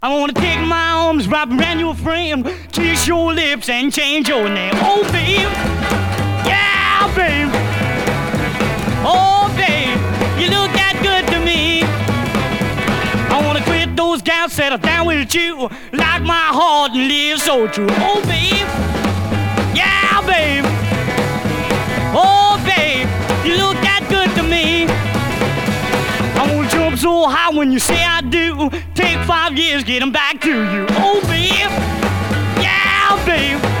I wanna take my arms, wrap around your frame, kiss your lips and change your name. Oh, babe, yeah, babe. Oh, babe, you look that good to me. I wanna quit those gals, settle down with you, like my heart and live so true. Oh, babe, yeah, babe. Oh, babe, you look that good to me. I wanna jump so high when you say I do. Take 5 years, get 'em back to you. Oh, babe, yeah, babe.